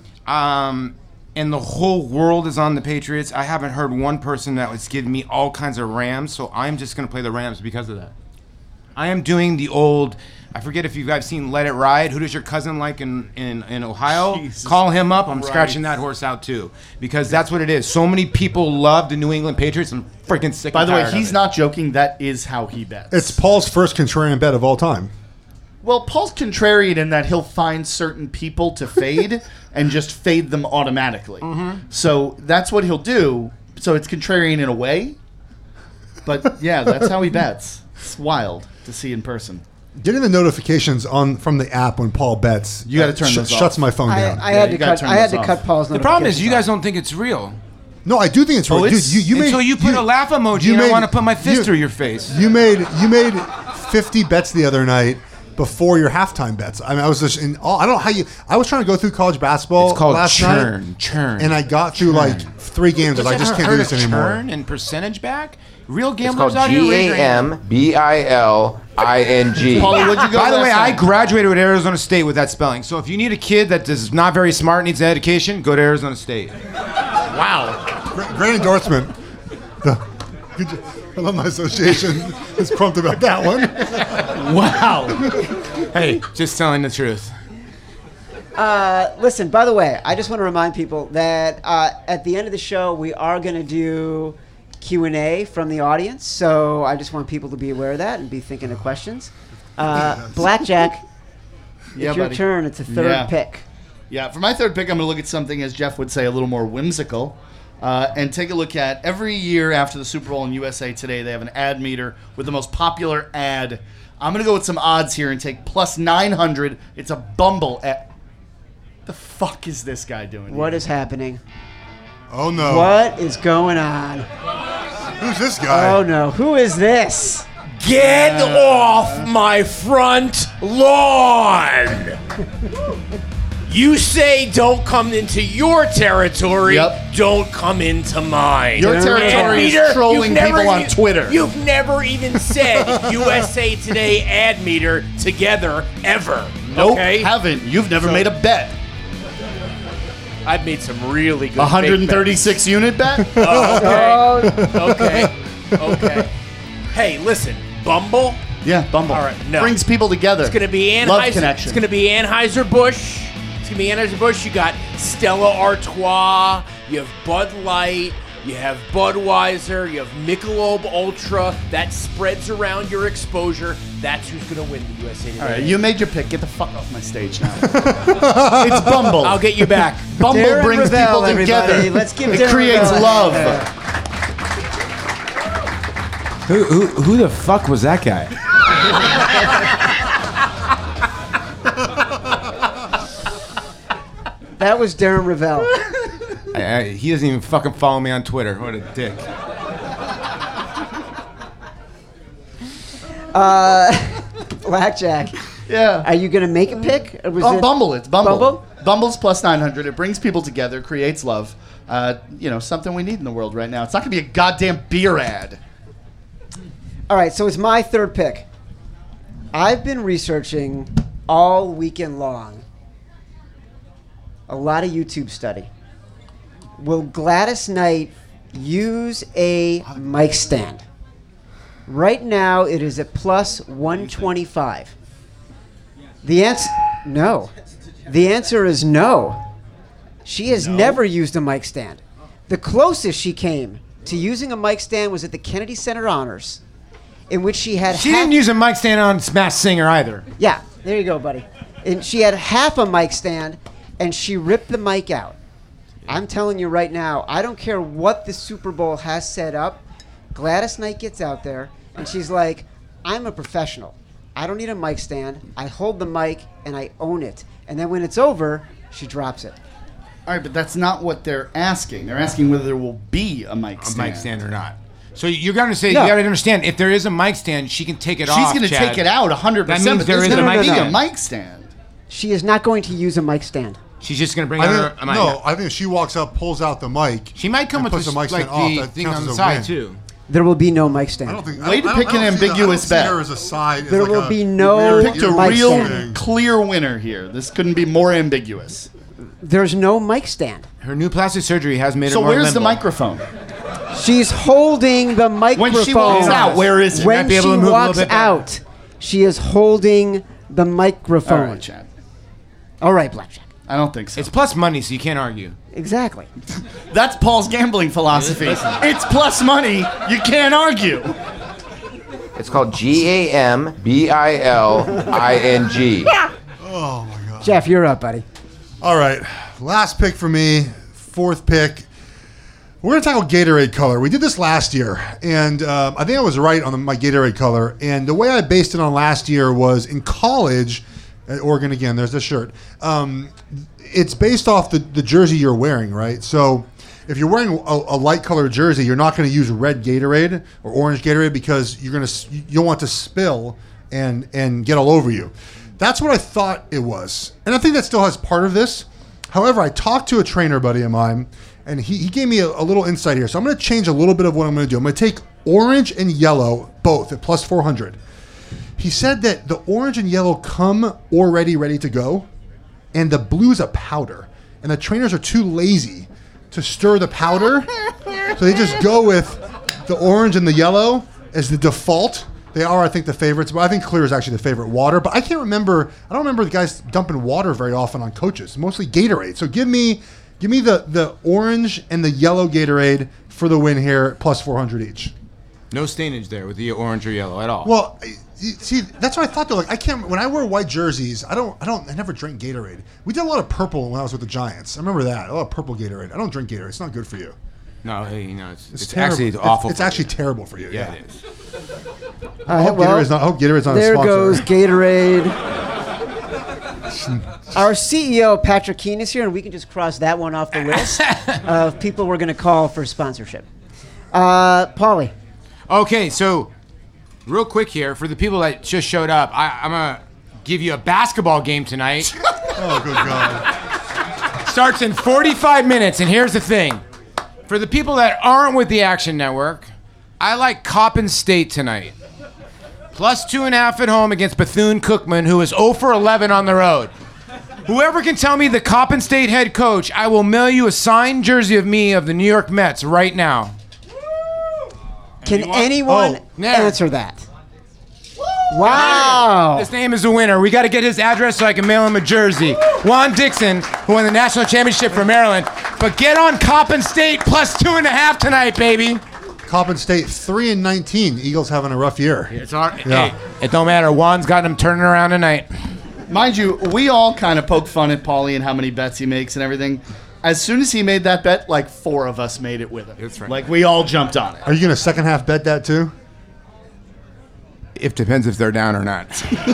Um, and the whole world is on the Patriots. I haven't heard one person that was giving me all kinds of Rams, so I'm just going to play the Rams because of that. I am doing the old, I forget if you guys seen Let It Ride. Who does your cousin like in, in, in Ohio? Jesus Call him up. I'm Christ. scratching that horse out too. Because that's what it is. So many people love the New England Patriots. I'm freaking sick By and the way, tired of he's it. not joking. That is how he bets. It's Paul's first contrarian bet of all time. Well, Paul's contrarian in that he'll find certain people to fade and just fade them automatically. Mm-hmm. So that's what he'll do. So it's contrarian in a way. But yeah, that's how he bets. It's wild to see in person. Getting the notifications on from the app when Paul bets. You gotta uh, turn sh- those off. Shuts my phone I, down. I Yeah, had you to gotta cut. turn I had those to off. cut Paul's. The problem is you guys notifications don't think it's real. no, I do think it's Oh, right. Dude, it's- you, you made Until you put you, a laugh emoji you and I made- want to put my fist you- through your face. You made you made fifty bets the other night before your halftime bets. I mean, I was just in all. I don't know how you. I was trying to go through college basketball It's called last churn, night, churn. and I got through like three games. I was like, I just can't do this anymore. Churn and percentage back. Real It's gamblers called out here. G raise A your hand. M B I L I N G. Paulie, what'd you go By the last way, I night? graduated with Arizona State with that spelling. So if you need a kid that is not very smart, needs an education, go to Arizona State. Wow. Great, great endorsement. The- Good job. Alumni Association is pumped about that one. Wow. Hey, just telling the truth. Uh, listen, by the way, I just want to remind people that uh, at the end of the show, we are going to do Q and A from the audience. So I just want people to be aware of that and be thinking of questions. Uh, Blackjack, Yeah, it's your buddy. turn. It's a third Yeah. pick. Yeah, for my third pick, I'm going to look at something, as Jeff would say, a little more whimsical. Uh, and take a look at every year after the Super Bowl in U S A Today, they have an ad meter with the most popular ad. I'm going to go with some odds here and take plus nine hundred. It's a Bumble ad. The fuck is this guy doing What here? is happening? Oh no! What is going on? Who's this guy? Oh no! Who is this? Get off my front lawn! You say don't come into your territory, Yep. don't come into mine. Your territory is Ad meter, trolling you've never people on e- Twitter. You've never even said U S A Today ad meter together ever. Nope, Okay? haven't. You've never made a bet. I've made some really good one hundred thirty-six unit bet? Oh, Okay. Okay. Hey, listen, Bumble. Yeah, Bumble. All right, no. Brings people together. It's gonna be Love Anheuser. connection. It's gonna be Anheuser Busch. It's gonna be Anheuser Busch. You got Stella Artois. You have Bud Light. You have Budweiser. You have Michelob Ultra. That spreads around your exposure. That's who's gonna win the U S A Today. All right, you made your pick. Get the fuck off my stage now. It's Bumble. I'll get you back. Bumble Darren brings Ravel, people together. everybody. Let's give it Darren creates Ravel a love. hand. Who, who who the fuck was that guy? that was Darren Ravel. I, I, he doesn't even fucking follow me on Twitter. What a dick. Blackjack. Yeah. Are you gonna make a pick? Or was Oh, it Bumble. It's Bumble. Bumble? Bumble's plus nine hundred. It brings people together, creates love. Uh, you know, something we need in the world right now. It's not going to be a goddamn beer ad. All right, so it's my third pick. I've been researching all weekend long. A lot of YouTube study. Will Gladys Knight use a mic stand? Right now, it is at plus one twenty-five. The answer, no. The answer is no. She has never used a mic stand. The closest she came to using a mic stand was at the Kennedy Center Honors, in which she had She half- didn't use a mic stand on Smash Singer either. Yeah, there you go, buddy. And she had half a mic stand, and she ripped the mic out. I'm telling you right now, I don't care what the Super Bowl has set up. Gladys Knight gets out there, and she's like, I'm a professional. I don't need a mic stand. I hold the mic, and I own it. And then when it's over, she drops it. All right, but that's not what they're asking. They're asking whether there will be a mic A stand. mic stand or not. So you're gonna say No. you gotta understand if there is a mic stand, she can take it She's off. going to Chad. take it out one hundred percent. That means but there there's is a gonna mic be stand. a mic stand. She is not going to use a mic stand. She's just gonna bring I out think, her a mic. no, I think if she walks up, pulls out the mic. She might come and with puts this, the mic like stand off, the that thing counts on the as a side win. too. There will be no mic stand. I don't think. Way to I don't- pick I don't an see that- ambiguous I don't bet. see her as a side. as There like will a be no weird Picked a mic real stand. clear winner here. This couldn't be more ambiguous. There's no mic stand. Her new plastic surgery has made So her more where's the limbo. microphone? She's holding the microphone. When she walks out, where is it? When Might be she able to move a little walks bit better. out, she is holding the microphone. All right, Chad. All right, Blackjack. I don't think so. It's plus money, so you can't argue. Exactly. That's Paul's gambling philosophy. It's plus money. You can't argue. It's called G A M B I L I N G. Oh my god. Jeff, you're up, buddy. All right, last pick for me, fourth pick. We're gonna tackle Gatorade color. We did this last year, and um, I think I was right on the, my Gatorade color. And the way I based it on last year was in college at Oregon. Again, there's this shirt. Um, it's based off the, the jersey you're wearing, right? So if you're wearing a, a light colored jersey, you're not going to use red Gatorade or orange Gatorade because you're gonna you don't want to spill and and get all over you. That's what I thought it was, and I think that still has part of this. However, I talked to a trainer buddy of mine, and he, he gave me a, a little insight here. So I'm going to change a little bit of what I'm going to do. I'm going to take orange and yellow, both at plus four hundred. He said that the orange and yellow come already ready to go, and the blue's a powder. And the trainers are too lazy to stir the powder, so they just go with the orange and the yellow is the default. They are, I think, the favorites, but I think clear is actually the favorite water. But I can't remember. I don't remember the guys dumping water very often on coaches. Mostly Gatorade. So give me, give me the the orange and the yellow Gatorade for the win here, plus four hundred each. No stainage there with the orange or yellow at all. Well, you see, that's what I thought though. Like I can't. When I wear white jerseys, I don't. I don't. I never drink Gatorade. We did a lot of purple when I was with the Giants. I remember that. A lot of purple Gatorade. I don't drink Gatorade. It's not good for you. No, hey, you know, it's, It's, it's, terrible. actually It's- awful. It's, for actually you. terrible for you. Yeah, Yeah. it is. Uh, I hope well, Gatorade's not. I hope Gatorade's not a there sponsor. goes Gatorade. Our C E O, Patrick Keene, is here, and we can just cross that one off the list of people we're going to call for sponsorship. Uh, Paulie. Okay, so real quick here for the people that just showed up, I, I'm gonna give you a basketball game tonight. Oh, good God. Starts in forty-five minutes, and here's the thing: for the people that aren't with the Action Network, I like Coppin State tonight. Plus two and a half at home against Bethune-Cookman, who is zero for eleven on the road. Whoever can tell me the Coppin State head coach, I will mail you a signed jersey of me of the New York Mets right now. Can Anyone? anyone Oh, yeah. answer that? Wow. His name is the winner. We got to get his address so I can mail him a jersey. Juan Dixon, who won the national championship for Maryland. But get on Coppin State plus two and a half tonight, baby. Coppin State three and nineteen. Eagles having a rough year. It's our, Yeah. Hey, it don't matter. Juan's got him turning around tonight. Mind you, we all kind of poke fun at Paulie and how many bets he makes and everything. As soon as he made that bet, like four of us made it with him. That's right. Like we all jumped on it. Are you going to second half bet that too? It depends if they're down or not.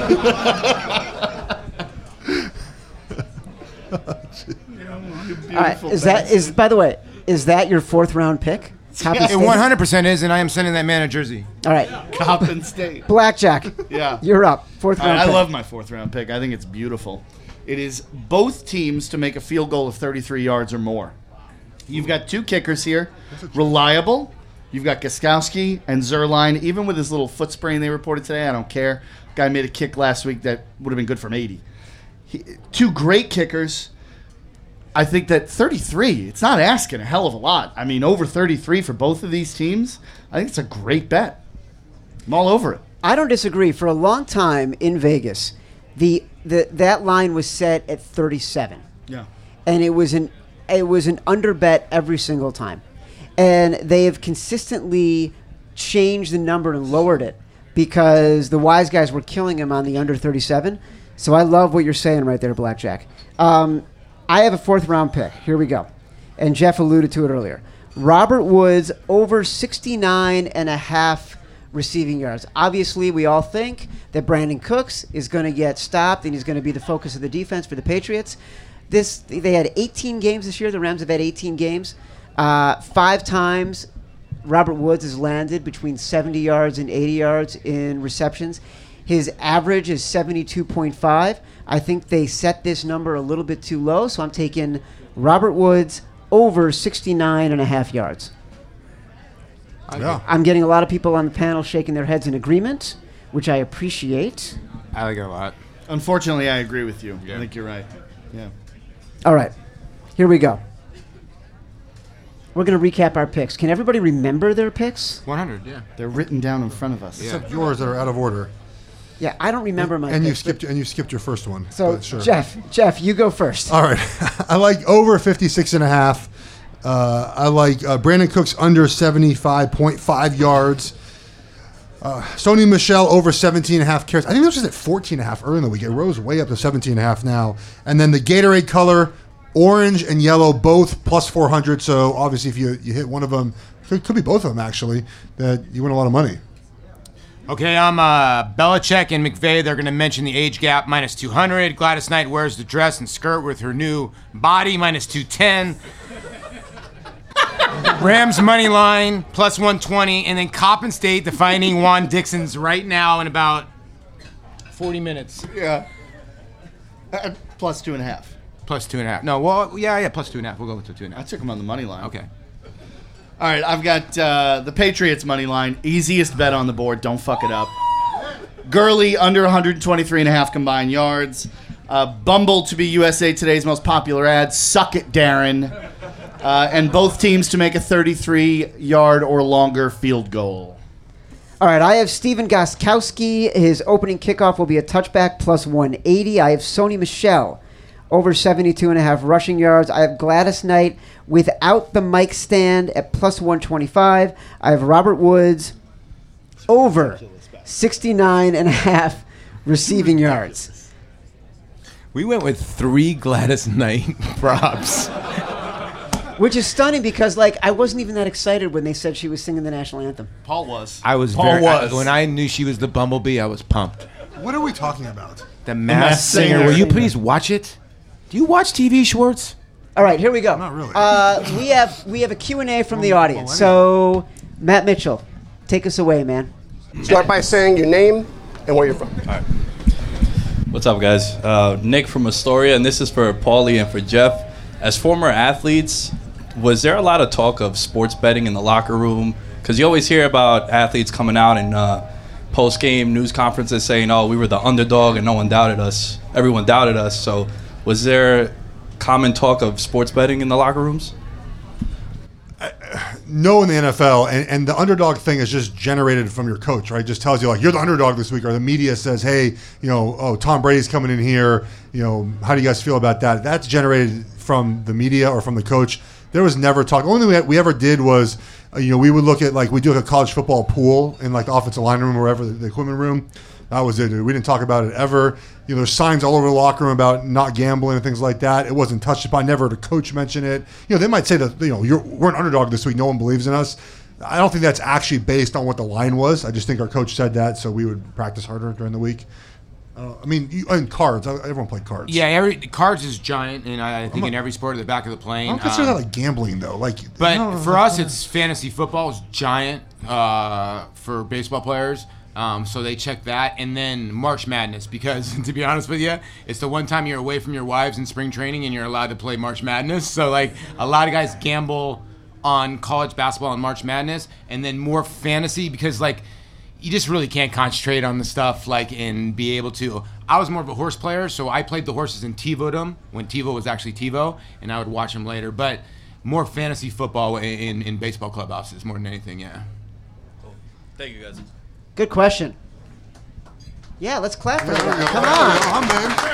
All right, is that is by the way, is that your fourth round pick? Coppin It State? one hundred percent is, and I am sending that man a jersey. All right, Coppin State. Blackjack. Yeah. You're up. Fourth I, round I pick. love my fourth round pick. I think it's beautiful. It is both teams to make a field goal of thirty-three yards or more. You've got two kickers here, reliable. You've got Gostkowski and Zerline. Even with his little foot sprain they reported today, I don't care. Guy made a kick last week that would have been good from eighty. He, two great kickers. I think that thirty-three, it's not asking a hell of a lot. I mean, over thirty-three for both of these teams, I think it's a great bet. I'm all over it. I don't disagree. For a long time in Vegas, the, the that line was set at thirty-seven, Yeah. and it was an it was an under bet every single time, and they have consistently changed the number and lowered it because the wise guys were killing him on the under thirty-seven. So I love what you're saying right there, Blackjack. Um, I have a fourth round pick. Here we go, and Jeff alluded to it earlier. Robert Woods over sixty-nine and a half receiving yards. Obviously, we all think that Brandon Cooks is going to get stopped and he's going to be the focus of the defense for the Patriots. This they had eighteen games this year. The Rams have had eighteen games. Uh, five times Robert Woods has landed between seventy yards and eighty yards in receptions. His average is seventy-two point five. I think they set this number a little bit too low, so I'm taking Robert Woods over sixty-nine and a half yards. Yeah. I'm getting a lot of people on the panel shaking their heads in agreement, which I appreciate. I like it a lot. Unfortunately, I agree with you. Yeah. I think you're right. Yeah. All right, here we go. We're going to recap our picks. Can everybody remember their picks? one hundred, yeah. They're written down in front of us. Yeah. Except yours that are out of order. Yeah, I don't remember my and you picks. skipped and you skipped your first one. So, but sure. Jeff, Jeff, you go first. All right. I like over fifty-six and a half. Uh, I like uh, Brandon Cooks under seventy-five point five yards. Uh, Sony Michel over seventeen and a half carries. I think this was at fourteen and a half early in the week. It rose way up to seventeen and a half now. And then the Gatorade color, orange and yellow, both plus four hundred. So obviously if you, you hit one of them, could, could be both of them actually, that you win a lot of money. Okay, I'm uh, Belichick and McVay. They're going to mention the age gap, minus two hundred. Gladys Knight wears the dress and skirt with her new body, minus two ten. Rams money line, plus one twenty. And then Coppin State defining Juan Dixon's right now in about forty minutes. Yeah. Uh, plus two and a half. Plus two and a half. No, well, yeah, yeah, plus two and a half. We'll go with the two and a I half. took him on the money line. Okay. All right, I've got uh, the Patriots money line. Easiest bet on the board. Don't fuck it up. Gurley under one twenty-three and a half combined yards. Uh, Bumble to be U S A Today's most popular ad. Suck it, Darren. Uh, and both teams to make a thirty-three yard or longer field goal. All right, I have Steven Gostkowski. His opening kickoff will be a touchback plus one eighty. I have Sony Michel over seventy-two and a half rushing yards. I have Gladys Knight without the mic stand at plus one twenty-five. I have Robert Woods over sixty-nine and a half receiving yards. We went with three Gladys Knight props. Which is stunning because, like, I wasn't even that excited when they said she was singing the national anthem. Paul was. I was Paul very was. I, when I knew she was the Bumblebee, I was pumped. What are we talking about? The Masked Masked Singer. Singer. Will you please watch it? Do you watch T V, Schwartz? All right, here we go. Not really. Uh, we have we have a Q and A from the audience. So, Matt Mitchell, take us away, man. Start by saying your name and where you're from. What's up, guys? Uh, Nick from Astoria, and this is for Paulie and for Jeff. As former athletes, was there a lot of talk of sports betting in the locker room? Because you always hear about athletes coming out in uh, post-game news conferences saying, oh, we were the underdog and no one doubted us. Everyone doubted us. So was there common talk of sports betting in the locker rooms? No, in the N F L, and, and the underdog thing is just generated from your coach, right? Just tells you, like, you're the underdog this week, or the media says, hey, you know, oh, Tom Brady's coming in here, you know, how do you guys feel about that? That's generated from the media or from the coach. There was never talk. The only thing we, had, we ever did was, uh, you know, we would look at, like, we do like a college football pool in, like, the offensive line room or wherever, the, the equipment room. That was it. We didn't talk about it ever. You know, there's signs all over the locker room about not gambling and things like that. It wasn't touched upon. Never heard a coach mention it. You know, they might say that, you know, you're, we're an underdog this week. No one believes in us. I don't think that's actually based on what the line was. I just think our coach said that, so we would practice harder during the week. Uh, I mean, you, and cards. Everyone played cards. Yeah, every cards is giant, and I, I think in every sport at the back of the I plane. don't consider um, that like gambling, though. Like, But no, for no, us, no. it's fantasy football is giant uh, for baseball players. Um, so they check that, and then March Madness, because to be honest with you, it's the one time you're away from your wives in spring training and you're allowed to play March Madness. So like a lot of guys gamble on college basketball and March Madness, and then more fantasy because like you just really can't concentrate on the stuff like and be able to. I was more of a horse player, so I played the horses and TiVo'd them when TiVo was actually TiVo, and I would watch them later. But more fantasy football in, in, in baseball clubhouses more than anything, yeah. Cool. Thank you, guys. Good question. Yeah, let's clap for There we that. go. Come There we go. on.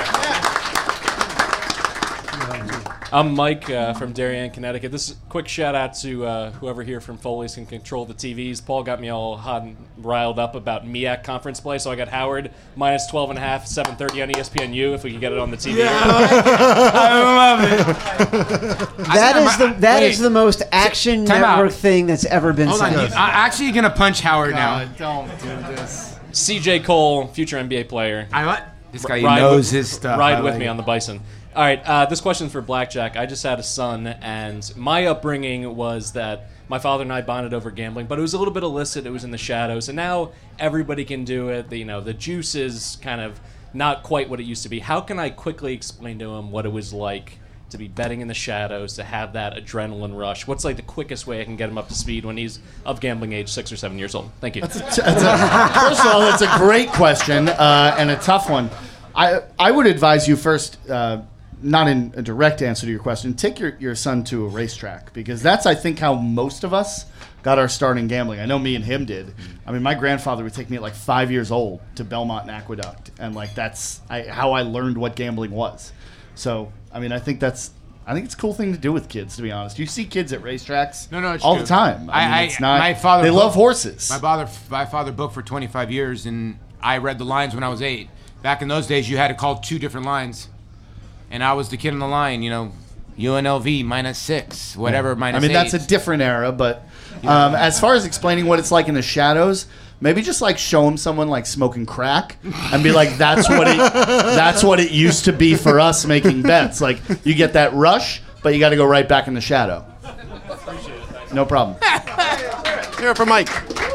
I'm in. I'm Mike uh, from Darien, Connecticut. This is a quick shout out to uh, whoever here from Foley's can control the T Vs. Paul got me all hot and riled up about M I A C conference play, so I got Howard minus twelve and a half, seven thirty on E S P N U if we can get it on the T V. I love it. That is the that Wait. is the most Action Time out. Network thing that's ever been Hold on, said. you- I'm actually gonna punch Howard now. don't do this. C J Cole, future N B A player. I what? This guy Ride knows with, his stuff. Ride I with like me it. on the Bison. All right, uh, this question's for Blackjack. I just had a son, and my upbringing was that my father and I bonded over gambling, but it was a little bit illicit. It was in the shadows, and now everybody can do it. The, you know, the juice is kind of not quite what it used to be. How can I quickly explain to him what it was like to be betting in the shadows, to have that adrenaline rush? What's like the quickest way I can get him up to speed when he's of gambling age, six or seven years old? Thank you. That's a, that's a, first of all, that's a great question uh, and a tough one. I I would advise you first, uh, not in a direct answer to your question, take your, your son to a racetrack, because that's, I think, how most of us got our start in gambling. I know me and him did. I mean, my grandfather would take me at like five years old to Belmont and Aqueduct, and like that's I, how I learned what gambling was. So, I mean, I think that's I think it's a cool thing to do with kids, to be honest. You see kids at racetracks No, no, it's all true. the time. I, I- mean, I- it's not. my father they love booked- horses. My father, my father booked for twenty-five years, and I read the lines when I was eight. Back in those days, you had to call two different lines, and I was the kid on the line. You know, U N L V minus six, whatever minus I mean, eight. that's a different era, but um, as far as explaining what it's like in the shadows, maybe just like show him someone like smoking crack and be like, "That's what it. That's what it used to be for us making bets. Like you get that rush, but you got to go right back in the shadow." No problem. Here for Mike.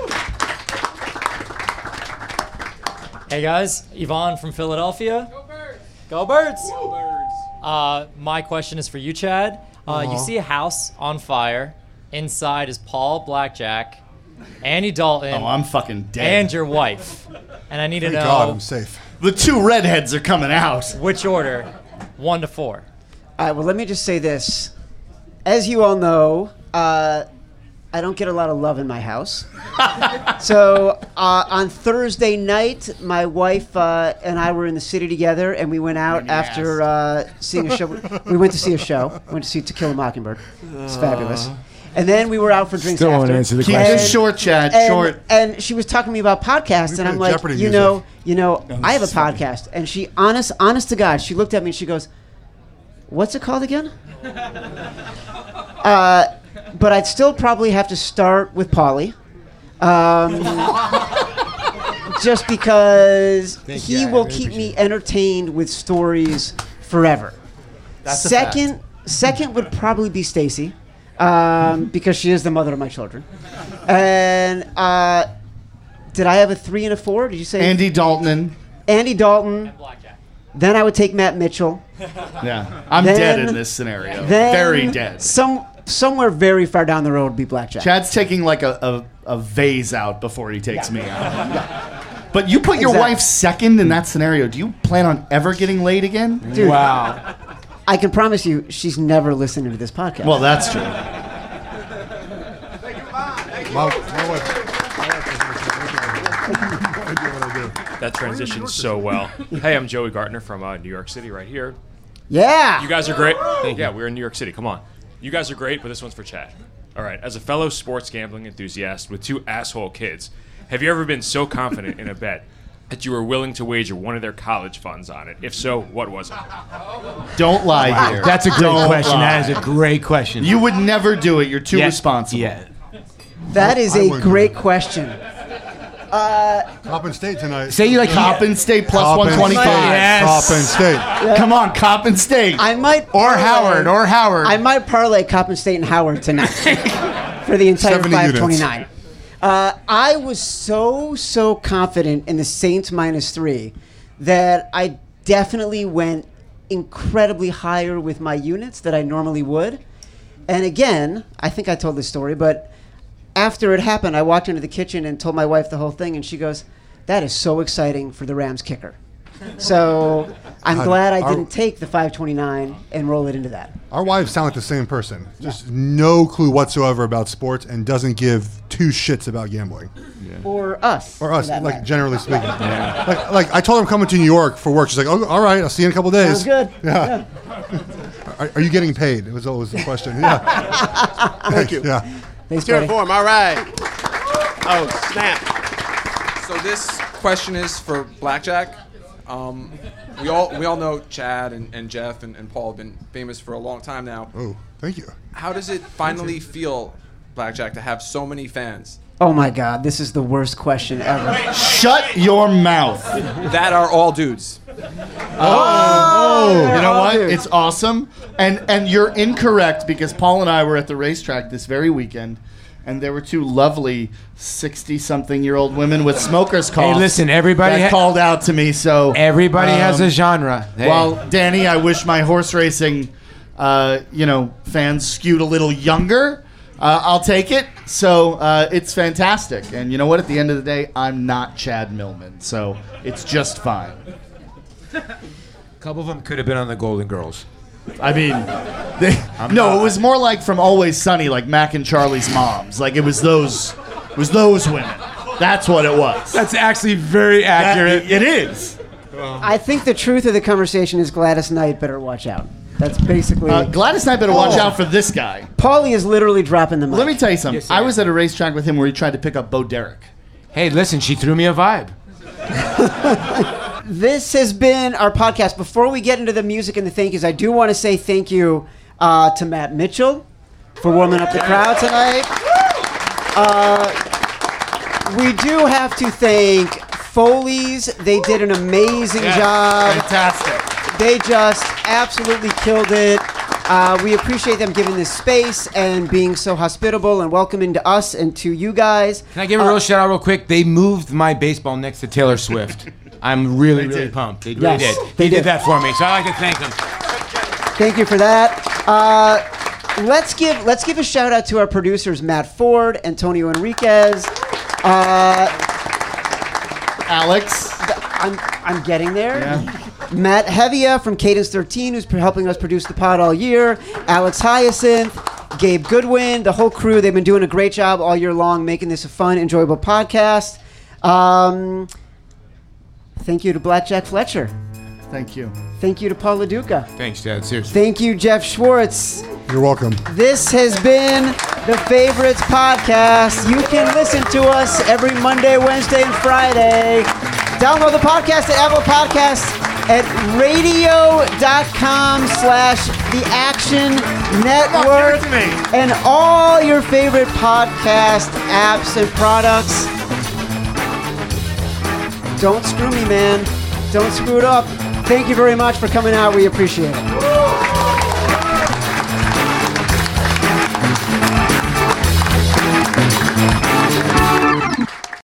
Hey guys, Yvonne from Philadelphia. Go Birds! Go Birds! Go Birds! Uh, my question is for you, Chad. Uh, You see a house on fire. Inside is Paul Blackjack, Annie Dalton, Oh, I'm fucking dead. and your wife. And I need to Thank know God I'm safe. The two redheads are coming out. which order, one to four. All right, well, let me just say this. as you all know, uh, I don't get a lot of love in my house. So uh, on Thursday night, my wife uh, and I were in the city together, and we went out after uh, seeing a show. We went to see a show. We went to see To Kill a Mockingbird. It's fabulous. And then we were out for drinks Still after. won't answer the Keep question. this short, Chad. And, Short. and she was talking to me about podcasts, We and I'm put like, Jeopardy you music. know, you know, I have a podcast, and she, honest, honest to God, she looked at me and she goes, "What's it called again?" uh, but I'd still probably have to start with Paulie, um, just because Thank he you. I will really keep me appreciate entertained with stories forever. That's a second, second would probably be Stacy. Um, because she is the mother of my children. And uh, did I have a three and a four? Did you say Andy Dalton. Andy Dalton? Then I would take Matt Mitchell. Yeah, I'm Then- dead in this scenario. Then Very dead. Some somewhere very far down the road would be Blackjack. Chad's taking like a, a, a vase out before he takes me out. But you put your Exactly. wife second in that scenario. Do you plan on ever getting laid again? Dude, Wow. I can promise you, she's never listening to this podcast. Well, that's true. My, my wife. My wife I do what I do. That transitioned so well. Hey, I'm Joey Gartner from uh, New York City, right here. yeah. You guys are great. Yeah, we're in New York City. Come on. You guys are great, but this one's for Chad. All right. As a fellow sports gambling enthusiast with two asshole kids, have you ever been so confident in a bet that you were willing to wager one of their college funds on it? If so, what was it? Don't lie here. That's a great Don't question. lie. That is a great question. You would never do it. You're too Yeah, responsible. Yeah. That is I a wouldn't do great that. question. Coppin State tonight. Say you like Coppin State plus Coppin one twenty-five. Yes. Coppin State. Come on, Coppin State. I might Or parlay- Howard. Or Howard. I might parlay Coppin State and Howard tonight for the entire seventy five units. twenty-nine. Uh, I was so, so confident in the Saints minus three that I definitely went incredibly higher with my units than I normally would. And again, I think I told this story, but after it happened, I walked into the kitchen and told my wife the whole thing, and she goes, "That is so exciting for the Rams kicker." So I'm God, glad I our- didn't take the five twenty-nine and roll it into that. Our wives sound like the same person. Just no clue whatsoever about sports and doesn't give two shits about gambling. Or us. Or for us, that like matter. generally speaking. Like, like I told her I'm coming to New York for work. She's like, "Oh, all right, I'll see you in a couple days." Sounds good. Yeah. Are, are you getting paid? It was always the question. Yeah. Thank you. Yeah. Thanks, Cheer buddy. for him. All right. Oh, snap. So this question is for Blackjack. Um, we all we all know Chad and, and Jeff and, and Paul have been famous for a long time now. Oh, thank you. How does it finally feel, Blackjack, to have so many fans Oh my God, this is the worst question ever. Shut your mouth. that are all dudes? Oh, you know what? dude. It's awesome. And and you're incorrect because Paul and I were at the racetrack this very weekend, and there were two lovely sixty-something-year-old women with smokers' coughs. Hey, listen, everybody that ha- called out to me. So Everybody has um, a genre. Hey. Well, Danny, I wish my horse racing, uh, you know, fans skewed a little younger. Uh, I'll take it. So uh, it's fantastic. And you know what? At the end of the day, I'm not Chad Millman, so it's just fine. A couple of them could have been on the Golden Girls. I mean, they, no, not- it was more like from Always Sunny, like Mac and Charlie's moms. Like it was those, it was those women. That's what it was. That's actually very That- accurate. it is. I think the truth of the conversation is Gladys Knight better watch out. That's basically. Uh, Gladys Knight better watch Oh. out for this guy. Paulie is literally dropping the mic. Let me tell you something. Yes, sir. I was at a racetrack with him where he tried to pick up Bo Derek. Hey, listen, she threw me a vibe. This has been our podcast. Before we get into the music and the thank yous, I do want to say thank you uh, to Matt Mitchell for warming up the crowd tonight. Uh, we do have to thank Foley's. They did an amazing job. Fantastic. They just absolutely killed it. Uh, we appreciate them giving this space and being so hospitable and welcoming to us and to you guys. Can I give a real shout out real quick? They moved my baseball next to Taylor Swift. I'm really, really did. pumped. They Yes, really did. they They did. did that for me, so I like to thank them. Thank you for that. Uh, let's give let's give a shout out to our producers Matt Ford, Antonio Enriquez. Uh, Alex. I'm I'm getting there. Yeah. Matt Hevia from Cadence thirteen, who's helping us produce the pod all year. Alex Hyacinth. Gabe Goodwin, the whole crew. They've been doing a great job all year long making this a fun, enjoyable podcast. Um, thank you to Blackjack Fletcher. Thank you. Thank you to Paul LaDuca. Thanks, Dad. Seriously. Thank you, Jeff Schwartz. You're welcome. This has been the Favorites Podcast. You can listen to us every Monday, Wednesday, and Friday. Download the podcast at Apple Podcasts at radio.com slash the Action Network and all your favorite podcast apps and products. Don't screw me, man. Don't screw it up. Thank you very much for coming out. We appreciate it.